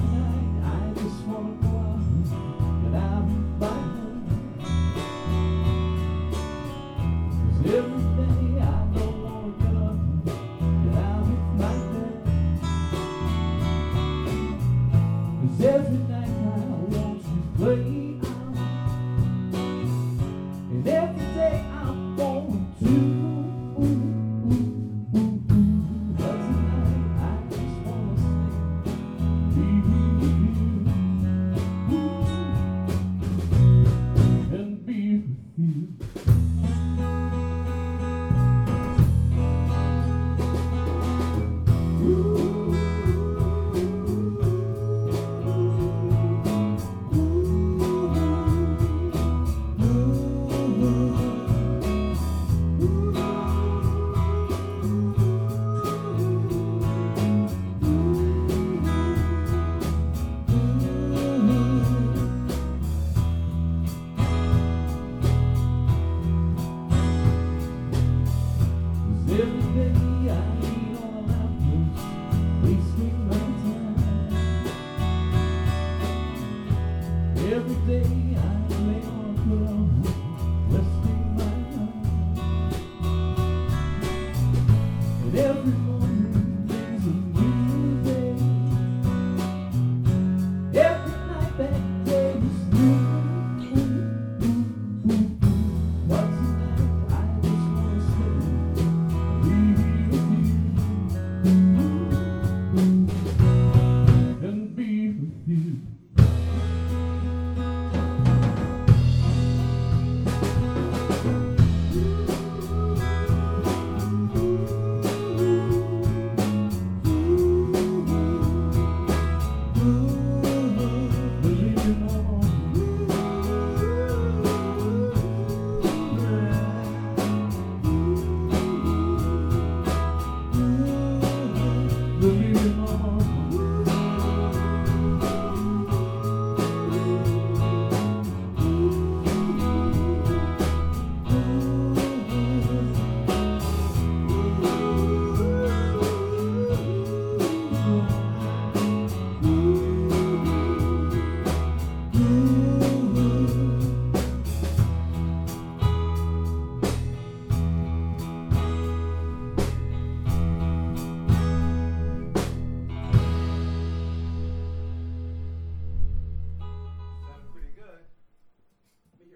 night I just wanna go out, get out of my home. 'Cause every day I don't wanna get up, get out of my bed. 'Cause every night I want to play out, and every day I'm going to. But tonight I just wanna stay, be with you, and be with you. Every day I ain't all out just wasting my time. Every day I